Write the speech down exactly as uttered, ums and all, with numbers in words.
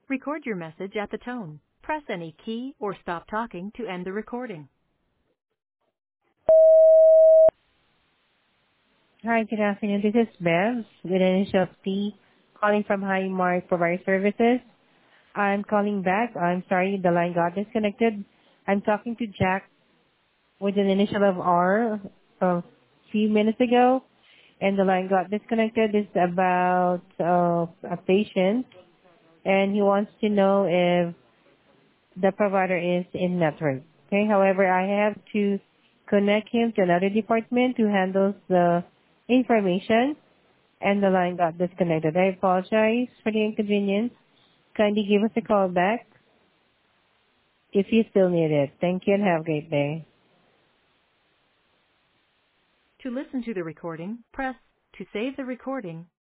Record your message at the tone. Press any key or stop talking to end the recording. Hi, good afternoon. This is Bev with an initial P calling from Highmark Provider Services. I'm calling back. I'm sorry the line got disconnected. I'm talking to Jack with an initial of R a few minutes ago, and the line got disconnected. It's about uh, a patient, and he wants to know if the provider is in network. Okay, however, I have to connect him to another department who handles the information, and the line got disconnected. I apologize for the inconvenience. Kindly give us a call back if you still need it. Thank you and have a great day. To listen to the recording, press to save the recording,